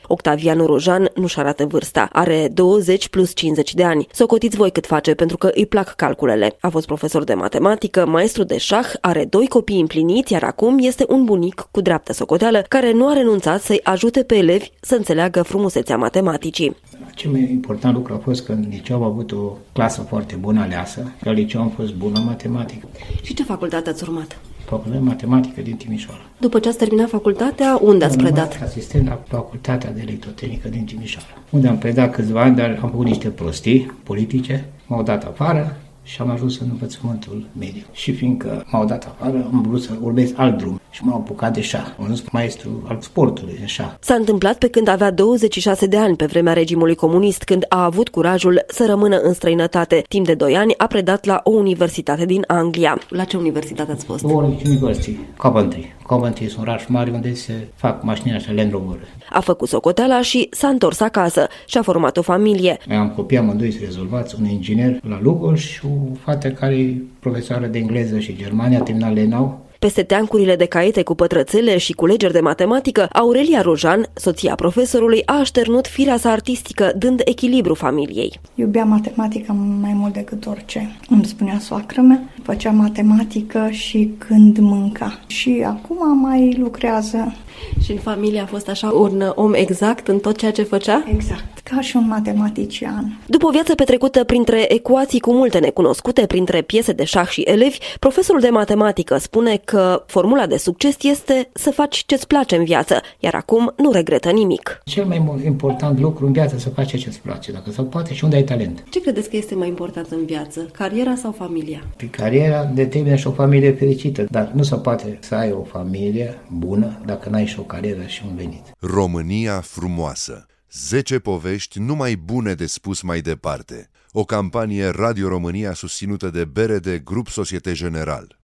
Octavian Rojan nu-și arată vârsta. Are 20 plus 50 de ani. Socotiți voi cât face, pentru că îi plac calculele. A fost profesor de matematică, maestru de șah, are 2 copii împliniți, iar acum este un bunic cu dreaptă socoteală care nu a renunțat să-i ajute pe elevi să înțeleagă frumusețea matematicii. Cel mai important lucru a fost că în liceu am avut o clasă foarte bună aleasă. La liceu am fost bună în matematică. Și ce facultate ați urmat? Facultatea de matematică din Timișoara. După ce ați terminat facultatea, unde ați predat? Asistent la facultatea de electrotehnică din Timișoara, unde am predat câțiva ani, dar am făcut niște prostii politice. M-au dat afară și am ajuns în învățământul mediu. Și fiindcă m-au dat afară, am vrut să urmez alt drum și m-am apucat de șah. Am ajuns maestru al sportului în șah. S-a întâmplat pe când avea 26 de ani, pe vremea regimului comunist, când a avut curajul să rămână în străinătate. Timp de 2 ani a predat la o universitate din Anglia. La ce universitate ați fost? Warwick University, Coventry. Coventry sunt oraș mari unde se fac mașini așa, Land Rover. A făcut socoteala și s-a întors acasă și a format o familie. Am copii amândoi rezolvați, un inginer la Lugoj și o fată care e profesoară de engleză și germană, a terminat Lenau. Peste teancurile de caiete cu pătrățele și culegeri de matematică, Aurelia Rojan, soția profesorului, a așternut firea sa artistică, dând echilibru familiei. Iubea matematica mai mult decât orice. Îmi spunea soacră mea, făcea matematică și când mânca. Și acum mai lucrează. Și în familie a fost așa un om exact în tot ceea ce făcea? Exact, ca și un matematician. După o viață petrecută printre ecuații cu multe necunoscute, printre piese de șah și elevi, profesorul de matematică spune că formula de succes este să faci ce-ți place în viață, iar acum nu regretă nimic. Cel mai important lucru în viață să faci ce-ți place, dacă se poate și unde ai talent. Ce credeți că este mai important în viață, cariera sau familia? Cariera determină și o familie fericită, dar nu se poate să ai o familie bună dacă n-ai și o carieră și un venit. România frumoasă. 10 povești numai bune de spus mai departe. O campanie Radio România susținută de BRD Grup Societe General.